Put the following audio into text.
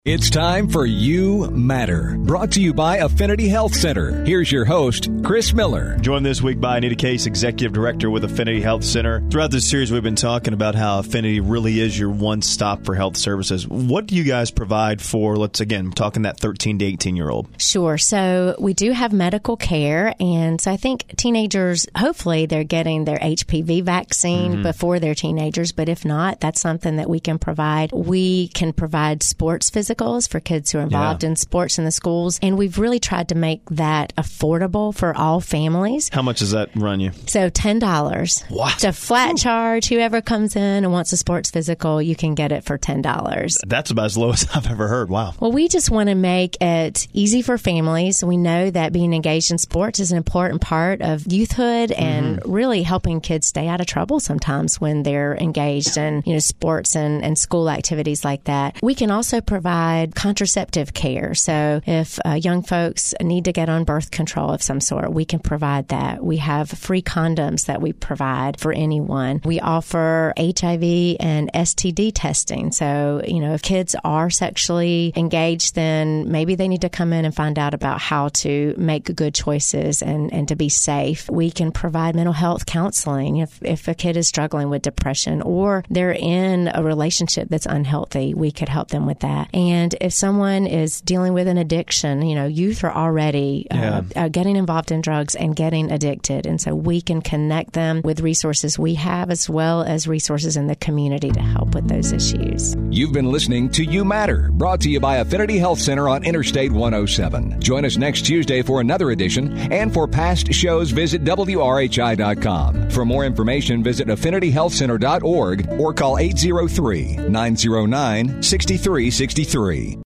It's time for You Matter, brought to you by Affinity Health Center. Here's your host, Chris Miller. Joined this week by Anita Case, Executive Director with Affinity Health Center. Throughout this series, we've been talking about how Affinity really is your one-stop for health services. What do you guys provide for, talking that 13 to 18-year-old? Sure. So we do have medical care, and so I think teenagers, hopefully they're getting their HPV vaccine before they're teenagers, but if not, that's something that we can provide. We can provide sports physicals for kids who are involved in sports in the schools, and we've really tried to make that affordable for all families. How much does that run you? So $10. What? It's a flat charge. Whoever comes in and wants a sports physical, you can get it for $10. That's about as low as I've ever heard. Wow. Well, we just want to make it easy for families. We know that being engaged in sports is an important part of youthhood and really helping kids stay out of trouble sometimes when they're engaged in sports and school activities like that. We can also provide contraceptive care. So if young folks need to get on birth control of some sort, we can provide that. We have free condoms that we provide for anyone. We offer HIV and STD testing. So, if kids are sexually engaged, then maybe they need to come in and find out about how to make good choices and to be safe. We can provide mental health counseling if a kid is struggling with depression or they're in a relationship that's unhealthy. We could help them with that. And if someone is dealing with an addiction, youth are already getting involved in drugs and getting addicted. And so we can connect them with resources we have as well as resources in the community to help with those issues. You've been listening to You Matter, brought to you by Affinity Health Center on Interstate 107. Join us next Tuesday for another edition. And for past shows, visit WRHI.com. For more information, visit affinityhealthcenter.org or call 803-909-6363.